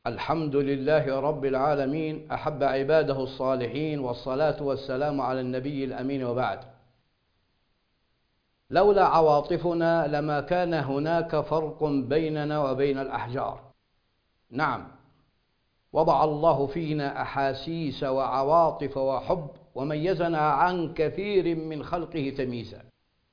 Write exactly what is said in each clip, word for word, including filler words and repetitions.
الحمد لله رب العالمين، أحب عباده الصالحين، والصلاة والسلام على النبي الأمين، وبعد. لولا عواطفنا لما كان هناك فرق بيننا وبين الأحجار. نعم، وضع الله فينا أحاسيس وعواطف وحب، وميزنا عن كثير من خلقه تمييزا.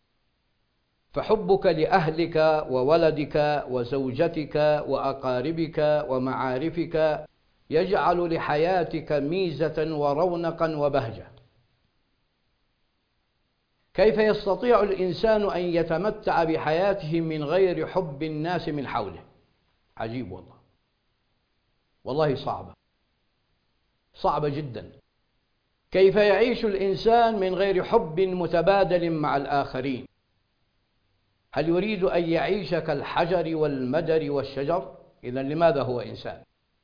فحبك لأهلك وولدك وزوجتك وأقاربك ومعارفك يجعل لحياتك ميزة ورونقا وبهجة. كيف يستطيع الإنسان أن يتمتع بحياته من غير حب الناس من حوله؟ عجيب والله، والله صعبة صعبة جدا. كيف يعيش الإنسان من غير حب متبادل مع الآخرين؟ هل يريد أن يعيش كالحجر والمدر والشجر؟ إذن لماذا هو إنسان؟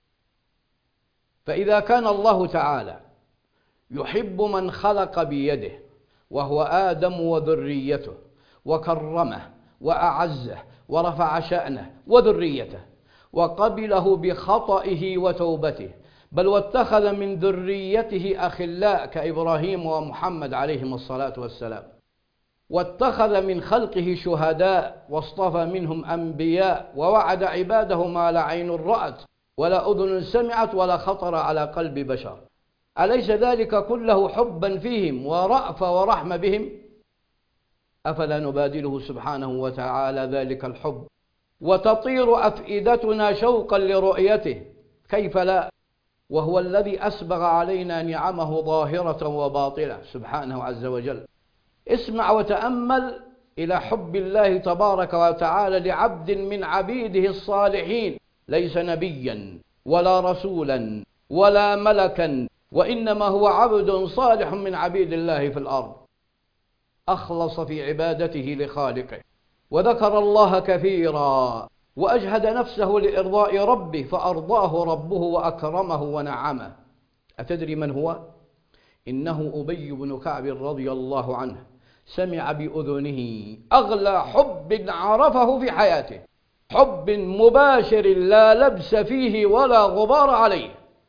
فإذا كان الله تعالى يحب من خلق بيده وهو آدم وذريته، وكرمه وأعزه ورفع شأنه وذريته، وقبله بخطئه وتوبته، بل واتخذ من ذريته أخلاء كإبراهيم ومحمد عليهم الصلاة والسلام، واتخذ من خلقه شهداء واصطفى منهم أنبياء، ووعد عباده ما لا عين رأت ولا أذن سمعت ولا خطر على قلب بشر. أليس ذلك كله حبا فيهم ورأفة ورحمة بهم؟ أفلا نبادله سبحانه وتعالى ذلك الحب وتطير أفئدتنا شوقا لرؤيته؟ كيف لا، وهو الذي أسبغ علينا نعمه ظاهرة وباطنة سبحانه عز وجل. اسمع وتأمل إلى حب الله تبارك وتعالى لعبد من عبيده الصالحين، ليس نبيا ولا رسولا ولا ملكا، وإنما هو عبد صالح من عبيد الله في الأرض، أخلص في عبادته لخالقه، وذكر الله كثيرا، وأجهد نفسه لإرضاء ربه فأرضاه ربه وأكرمه ونعمه. أتدري من هو؟ إنه أبي بن كعب رضي الله عنه، سمع بأذنه أغلى حب عرفه في حياته، حب مباشر لا لبس فيه ولا غبار عليه.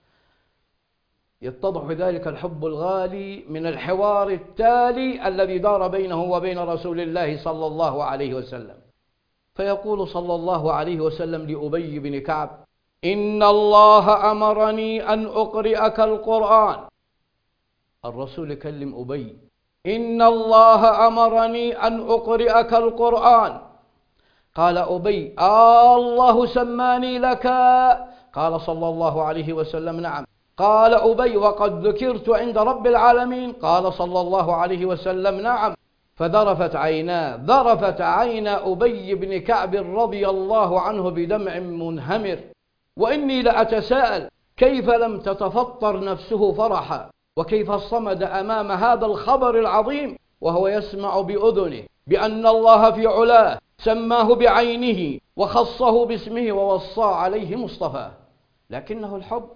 يتضح ذلك الحب الغالي من الحوار التالي الذي دار بينه وبين رسول الله صلى الله عليه وسلم. فيقول صلى الله عليه وسلم لأبي بن كعب: إن الله أمرني أن أقرئك القرآن. الرسول يكلم أبي: إن الله أمرني أن أقرئك القرآن. قال أبي: آه الله سماني لك؟ قال صلى الله عليه وسلم: نعم. قال أبي: وقد ذكرت عند رب العالمين؟ قال صلى الله عليه وسلم: نعم. فذرفت عيناه ذرفت عين أبي بن كعب رضي الله عنه بدمع منهمر، وإني لأتساءل كيف لم تتفطر نفسه فرحا، وكيف صمد أمام هذا الخبر العظيم وهو يسمع بأذنه بأن الله في علاه سماه بعينه وخصه باسمه ووصى عليه مصطفاه. لكنه الحب،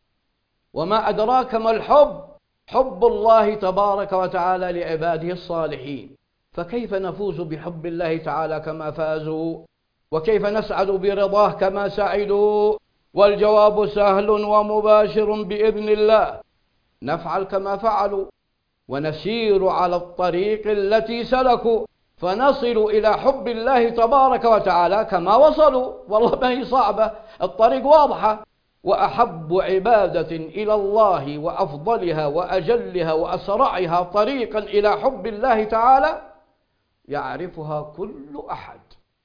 وما أدراك ما الحب؟ حب الله تبارك وتعالى لعباده الصالحين. فكيف نفوز بحب الله تعالى كما فازوا؟ وكيف نسعد برضاه كما سعدوا؟ والجواب سهل ومباشر بإذن الله. نفعل كما فعلوا، ونسير على الطريق التي سلكوا، فنصل إلى حب الله تبارك وتعالى كما وصلوا. والله ما هي صعبة، الطريق واضحة. وأحب عبادة إلى الله وأفضلها وأجلها وأسرعها طريقا إلى حب الله تعالى يعرفها كل أحد،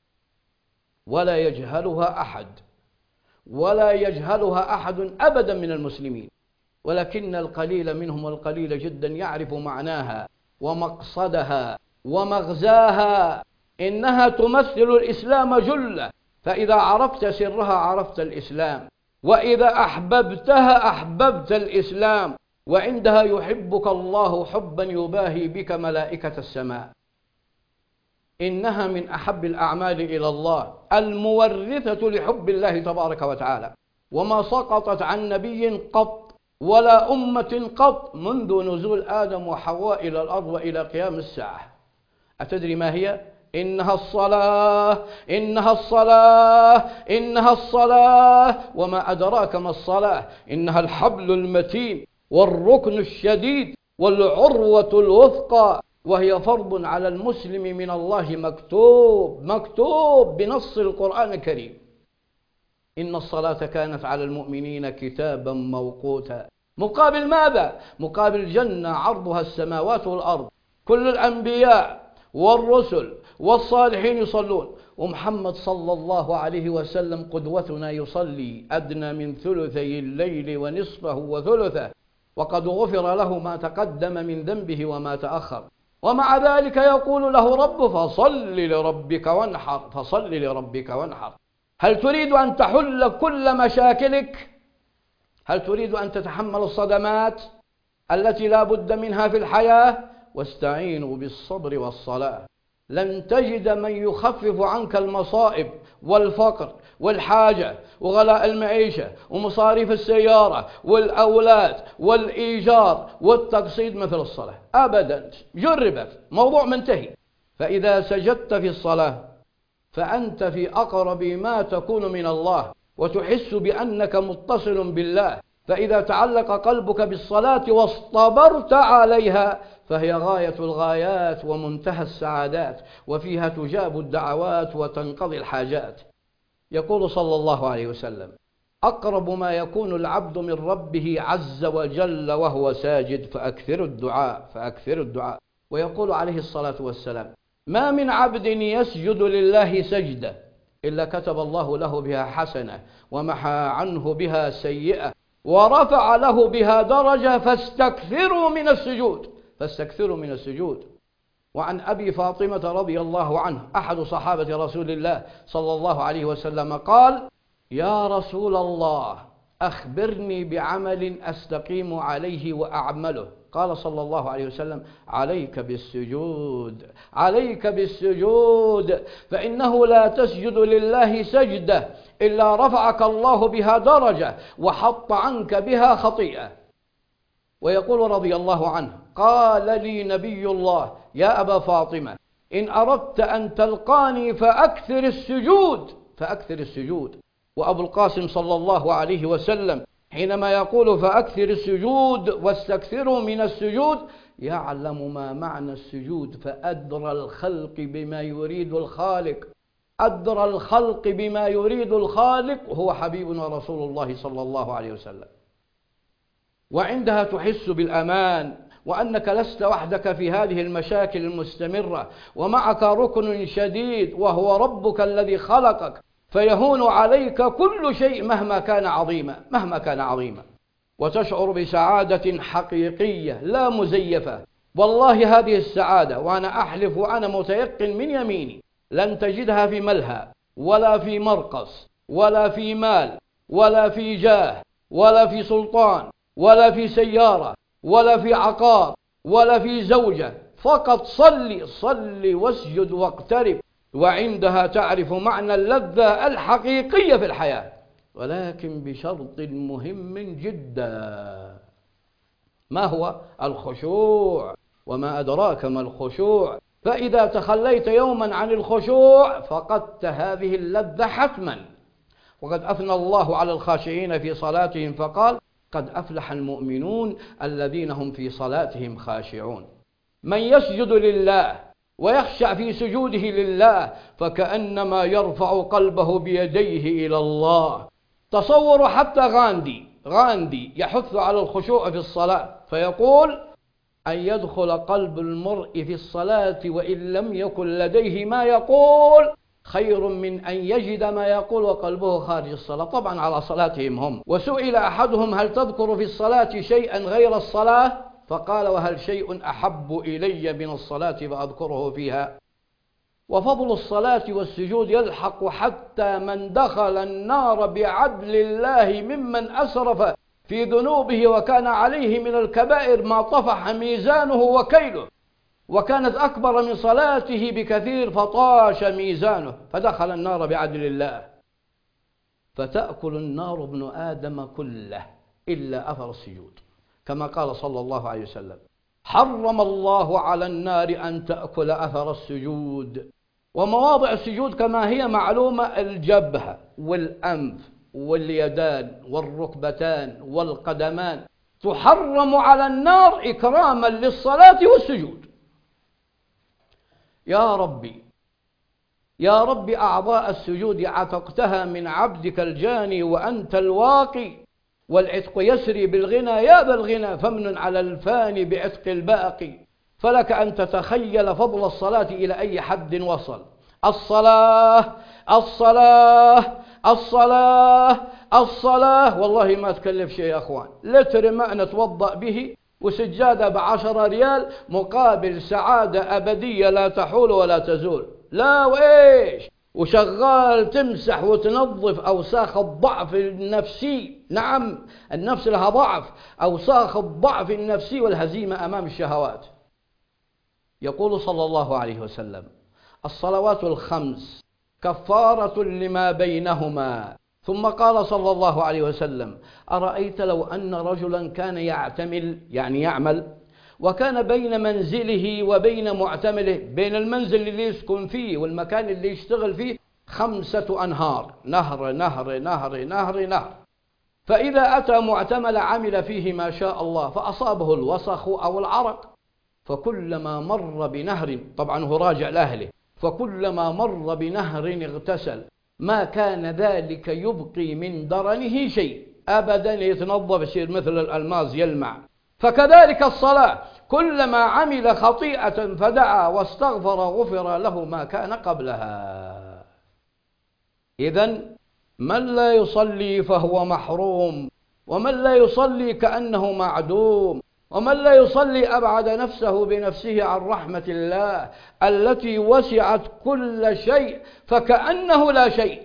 ولا يجهلها أحد، ولا يجهلها أحد أبدا من المسلمين، ولكن القليل منهم القليل جدا يعرف معناها ومقصدها ومغزاها. إنها تمثل الإسلام جلة، فإذا عرفت سرها عرفت الإسلام، وإذا أحببتها أحببت الإسلام، وعندها يحبك الله حبا يباهي بك ملائكة السماء. إنها من أحب الأعمال إلى الله، المورثة لحب الله تبارك وتعالى، وما سقطت عن نبي قط ولا أمة قط منذ نزول آدم وحواء إلى الأرض وإلى قيام الساعة. أتدري ما هي؟ إنها الصلاة إنها الصلاة إنها الصلاة. وما أدراك ما الصلاة؟ إنها الحبل المتين والركن الشديد والعروة الوثقى، وهي فرض على المسلم من الله، مكتوب مكتوب بنص القرآن الكريم. إن الصلاة كانت على المؤمنين كتابا موقوتا. مقابل ماذا؟ مقابل الجنة عرضها السماوات والأرض، كل الأنبياء والرسل والصالحين يصلون، ومحمد صلى الله عليه وسلم قدوتنا يصلي أدنى من ثلثي الليل ونصفه وثلثه، وقد غفر له ما تقدم من ذنبه وما تأخر، ومع ذلك يقول له رب فصل لربك وانحر، فصل لربك وانحر. هل تريد أن تحل كل مشاكلك؟ هل تريد أن تتحمل الصدمات التي لا بد منها في الحياة؟ واستعينوا بالصبر والصلاة. لن تجد من يخفف عنك المصائب والفقر والحاجة وغلاء المعيشة ومصاريف السيارة والأولاد والإيجار والتقسيط مثل الصلاة أبدا. جربت، موضوع منتهي. فإذا سجدت في الصلاة فأنت في أقرب ما تكون من الله، وتحس بأنك متصل بالله. فإذا تعلق قلبك بالصلاة واصطبرت عليها فهي غاية الغايات ومنتهى السعادات، وفيها تجاب الدعوات وتنقضي الحاجات. يقول صلى الله عليه وسلم: أقرب ما يكون العبد من ربه عز وجل وهو ساجد فأكثر الدعاء فأكثر الدعاء. ويقول عليه الصلاة والسلام: ما من عبد يسجد لله سجدة إلا كتب الله له بها حسنة ومحى عنه بها سيئة ورفع له بها درجة، فاستكثروا من السجود فاستكثروا من السجود. وعن أبي فاطمة رضي الله عنه أحد صحابة رسول الله صلى الله عليه وسلم قال: يا رسول الله أخبرني بعمل أستقيم عليه وأعمله. قال صلى الله عليه وسلم: عليك بالسجود عليك بالسجود فإنه لا تسجد لله سجدة إلا رفعك الله بها درجة وحط عنك بها خطيئة. ويقول رضي الله عنه: قال لي نبي الله: يا أبا فاطمة إن أردت أن تلقاني فأكثر السجود فأكثر السجود. وأبو القاسم صلى الله عليه وسلم حينما يقول فأكثر السجود واستكثروا من السجود يعلم ما معنى السجود، فأدرى الخلق بما يريد الخالق أدرى الخلق بما يريد الخالق هو حبيبنا رسول الله صلى الله عليه وسلم. وعندها تحس بالأمان، وأنك لست وحدك في هذه المشاكل المستمرة، ومعك ركن شديد وهو ربك الذي خلقك، فيهون عليك كل شيء مهما كان عظيما مهما كان عظيما وتشعر بسعادة حقيقية لا مزيفة. والله هذه السعادة، وأنا أحلف وأنا متيقن من يميني، لن تجدها في ملهى ولا في مرقص ولا في مال ولا في جاه ولا في سلطان ولا في سيارة ولا في عقار ولا في زوجة. فقط صلي صلي واسجد واقترب، وعندها تعرف معنى اللذة الحقيقية في الحياة، ولكن بشرط مهم جدا. ما هو؟ الخشوع. وما أدراك ما الخشوع؟ فإذا تخليت يوما عن الخشوع فقدت هذه اللذة حتما. وقد أثنى الله على الخاشعين في صلاتهم فقال: قد أفلح المؤمنون الذين هم في صلاتهم خاشعون. من يسجد لله ويخشع في سجوده لله فكأنما يرفع قلبه بيديه إلى الله. تصوروا حتى غاندي غاندي يحث على الخشوع في الصلاة، فيقول: أن يدخل قلب المرء في الصلاة وإن لم يكن لديه ما يقول خير من أن يجد ما يقول وقلبه خارج الصلاة. طبعا على صلاتهم هم. وسئل أحدهم: هل تذكر في الصلاة شيئا غير الصلاة؟ فقال: وهل شيء أحب إلي من الصلاة فأذكره فيها؟ وفضل الصلاة والسجود يلحق حتى من دخل النار بعدل الله ممن أسرف في ذنوبه وكان عليه من الكبائر ما طفح ميزانه وكيله، وكانت أكبر من صلاته بكثير فطاش ميزانه فدخل النار بعدل الله. فتأكل النار ابن آدم كله إلا أثر السجود، كما قال صلى الله عليه وسلم: حرم الله على النار أن تأكل أثر السجود. ومواضع السجود كما هي معلومة: الجبهة والأنف واليدان والركبتان والقدمان تحرم على النار إكراما للصلاة والسجود. يا ربي يا ربي، أعضاء السجود عتقتها من عبدك الجاني وأنت الواقي، والعتق يسري بالغنى يا ذا الغنى، فمن على الفاني بعتق الباقي، فلك أن تتخيل فضل الصلاة إلى أي حد وصل. الصلاة الصلاة الصلاة الصلاة، والله ما تكلف شيء يا أخوان، لتر ماء نتوضأ به وسجادة بعشرة ريال مقابل سعادة أبدية لا تحول ولا تزول. لا وإيش، وشغال تمسح وتنظف أوساخ الضعف النفسي. نعم، النفس لها ضعف، أوساخ الضعف النفسي والهزيمة أمام الشهوات. يقول صلى الله عليه وسلم: الصلوات الخمس كفارة لما بينهما. ثم قال صلى الله عليه وسلم: أرأيت لو أن رجلا كان يعتمل، يعني يعمل، وكان بين منزله وبين معتمله، بين المنزل اللي يسكن فيه والمكان اللي يشتغل فيه، خمسة أنهار، نهر نهر نهر نهر نهر، فإذا أتى معتمل عمل فيه ما شاء الله فأصابه الوسخ أو العرق، فكلما مر بنهر، طبعا هو راجع لأهله، فكلما مر بنهر اغتسل، ما كان ذلك يبقي من درنه شيء أبدا، يتنظف يصير مثل الألماس يلمع. فكذلك الصلاة، كلما عمل خطيئة فدعا واستغفر غفر له ما كان قبلها. إذن من لا يصلي فهو محروم، ومن لا يصلي كأنه معدوم، ومن لا يصلي أبعد نفسه بنفسه عن رحمة الله التي وسعت كل شيء فكأنه لا شيء.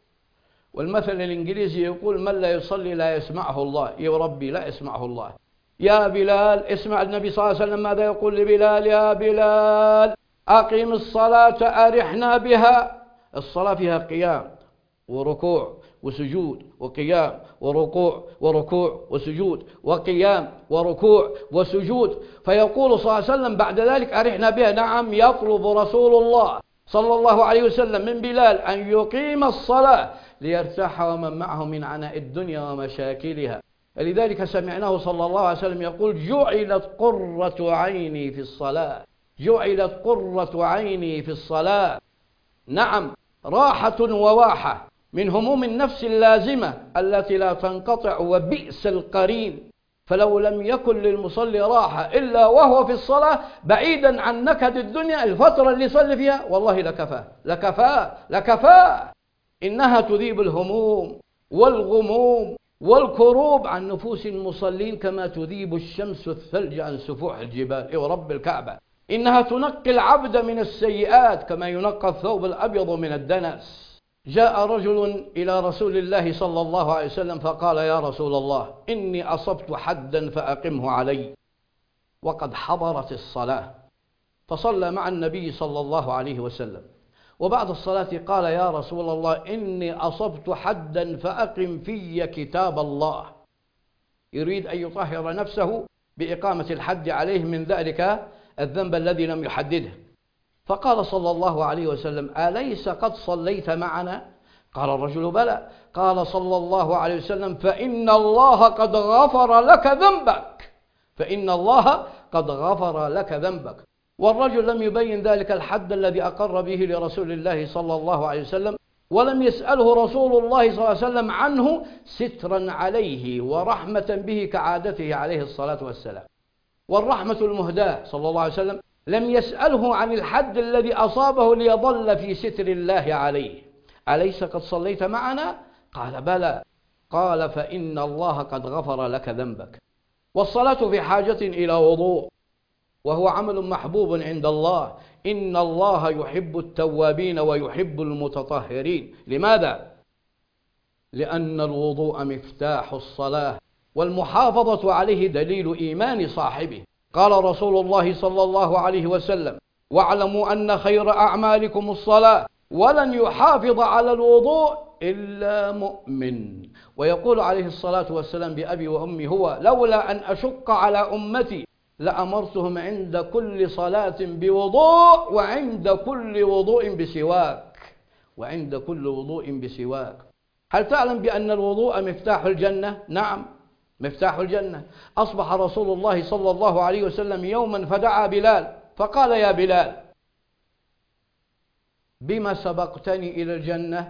والمثل الإنجليزي يقول: من لا يصلي لا يسمعه الله. يا ربي لا يسمعه الله. يا بلال، اسمع النبي صلى الله عليه وسلم ماذا يقول لبلال: يا بلال أقم الصلاة أرحنا بها. الصلاة فيها قيام وركوع وسجود وقيام وركوع وركوع وسجود وقيام وركوع وسجود. فيقول صلى الله عليه وسلم بعد ذلك: أرحنا بها. نعم، يطلب رسول الله صلى الله عليه وسلم من بلال أن يقيم الصلاة ليرتاح ومن معه من عناء الدنيا ومشاكلها. لذلك سمعناه صلى الله عليه وسلم يقول: جعلت قرة عيني في الصلاة، جعلت قرة عيني في الصلاة. نعم، راحة وواحة من هموم النفس اللازمة التي لا تنقطع، وبئس القرين. فلو لم يكن للمصلي راحة إلا وهو في الصلاة بعيدا عن نكد الدنيا، الفترة اللي يصلي فيها والله لكفاه لكفاه لكفاه. إنها تذيب الهموم والغموم والكروب عن نفوس المصلين كما تذيب الشمس الثلج عن سفوح الجبال. إيه رب الكعبة، إنها تنقي العبد من السيئات كما ينقى الثوب الأبيض من الدنس. جاء رجل إلى رسول الله صلى الله عليه وسلم فقال: يا رسول الله، إني أصبت حدا فأقمه علي، وقد حضرت الصلاة. فصلى مع النبي صلى الله عليه وسلم، وبعد الصلاة قال: يا رسول الله، إني أصبت حدا فأقم في كتاب الله. يريد أن يطهر نفسه بإقامة الحد عليه من ذلك الذنب الذي لم يحدده. فقال صلى الله عليه وسلم: أليس قد صليت معنا؟ قال الرجل: بلى. قال صلى الله عليه وسلم: فإن الله قد غفر لك ذنبك، فإن الله قد غفر لك ذنبك. والرجل لم يبين ذلك الحد الذي أقر به لرسول الله صلى الله عليه وسلم، ولم يسأله رسول الله صلى الله عليه وسلم عنه سترا عليه ورحمة به كعادته عليه الصلاة والسلام. والرحمة المهداة صلى الله عليه وسلم لم يسأله عن الحد الذي أصابه ليظل في ستر الله عليه. أليس قد صليت معنا؟ قال: بلى. قال: فإن الله قد غفر لك ذنبك. والصلاة في حاجة إلى وضوء، وهو عمل محبوب عند الله. إن الله يحب التوابين ويحب المتطهرين. لماذا؟ لأن الوضوء مفتاح الصلاة، والمحافظة عليه دليل إيمان صاحبه. قال رسول الله صلى الله عليه وسلم: واعلموا أن خير أعمالكم الصلاة، ولن يحافظ على الوضوء إلا مؤمن. ويقول عليه الصلاة والسلام بأبي وأمي هو: لولا أن أشق على أمتي لأمرتهم عند كل صلاة بوضوء وعند كل وضوء بسواك وعند كل وضوء بسواك. هل تعلم بأن الوضوء مفتاح الجنة؟ نعم، مفتاح الجنة. أصبح رسول الله صلى الله عليه وسلم يوما فدعا بلال فقال: يا بلال، بما سبقتني إلى الجنة؟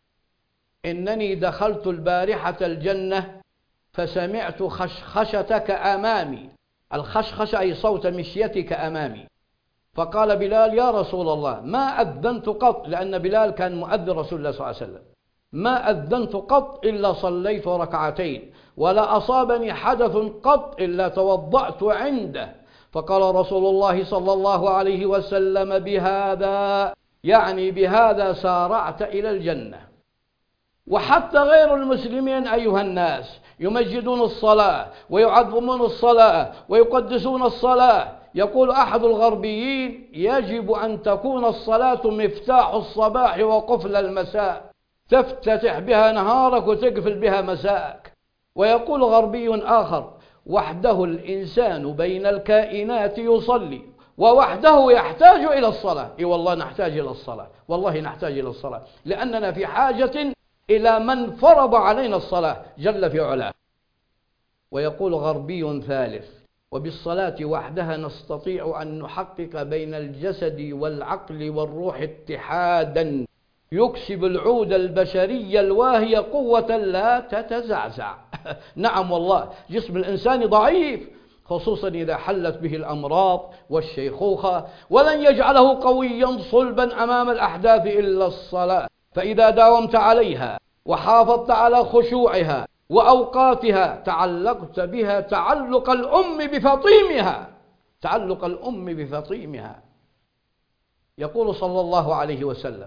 إنني دخلت البارحة الجنة فسمعت خشخشتك أمامي. الخشخشة أي صوت مشيتك أمامي. فقال بلال: يا رسول الله، ما أذنت قط، لأن بلال كان مؤذن رسول الله صلى الله عليه وسلم، ما أذنت قط إلا صليت ركعتين، ولا أصابني حدث قط إلا توضأت عنده. فقال رسول الله صلى الله عليه وسلم: بهذا، يعني بهذا سارعت إلى الجنة. وحتى غير المسلمين أيها الناس يمجدون الصلاة ويعظمون الصلاة ويقدسون الصلاة. يقول أحد الغربيين: يجب أن تكون الصلاة مفتاح الصباح وقفل المساء، تفتتح بها نهارك وتقفل بها مساءك. ويقول غربي آخر: وحده الإنسان بين الكائنات يصلي ووحده يحتاج إلى الصلاة. إي والله نحتاج إلى الصلاة، والله نحتاج إلى الصلاة، لأننا في حاجة إلى من فرض علينا الصلاة جل في علاه. ويقول غربي ثالث: وبالصلاة وحدها نستطيع أن نحقق بين الجسد والعقل والروح اتحادا يكسب العود البشري الواهي قوة لا تتزعزع. نعم والله، جسم الإنسان ضعيف، خصوصا إذا حلت به الأمراض والشيخوخة، ولن يجعله قويا صلبا أمام الأحداث إلا الصلاة. فإذا داومت عليها وحافظت على خشوعها وأوقاتها تعلقت بها تعلق الأم بفطيمها، تعلق الأم بفطيمها. يقول صلى الله عليه وسلم: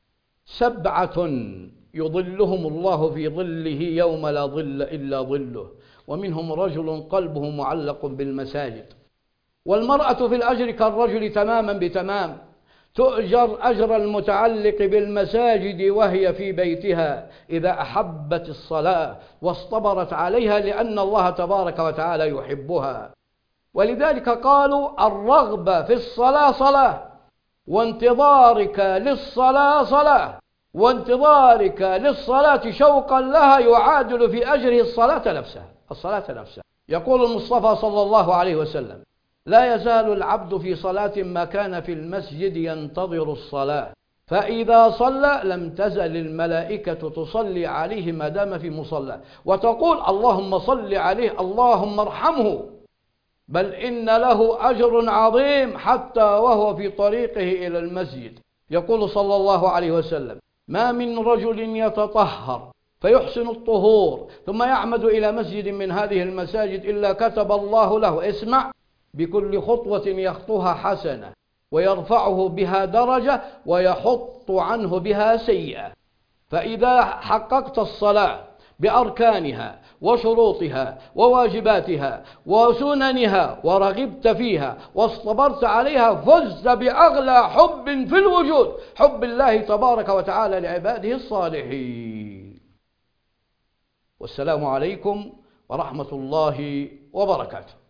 سبعة يظلهم الله في ظله يوم لا ظل إلا ظله، ومنهم رجل قلبه معلق بالمساجد. والمرأة في الأجر كالرجل تماما بتمام، تؤجر أجر المتعلق بالمساجد وهي في بيتها إذا أحبت الصلاة واصطبرت عليها، لأن الله تبارك وتعالى يحبها. ولذلك قالوا: الرغبة في الصلاة صلاة، وانتظارك للصلاة صلاة، وانتظارك للصلاة شوقا لها يعادل في أجره الصلاة نفسها، الصلاة نفسها. يقول المصطفى صلى الله عليه وسلم: لا يزال العبد في صلاة ما كان في المسجد ينتظر الصلاة، فإذا صلى لم تزل الملائكة تصلي عليه ما دام في مصلى، وتقول: اللهم صل عليه، اللهم ارحمه، بل إن له أجر عظيم حتى وهو في طريقه إلى المسجد. يقول صلى الله عليه وسلم: ما من رجل يتطهر فيحسن الطهور ثم يعمد إلى مسجد من هذه المساجد إلا كتب الله له، اسمع، بكل خطوة يخطوها حسنة، ويرفعه بها درجة، ويحط عنه بها سيئة. فإذا حققت الصلاة بأركانها وشروطها وواجباتها وسننها ورغبت فيها واصطبرت عليها، فزت بأغلى حب في الوجود، حب الله تبارك وتعالى لعباده الصالحين. والسلام عليكم ورحمة الله وبركاته.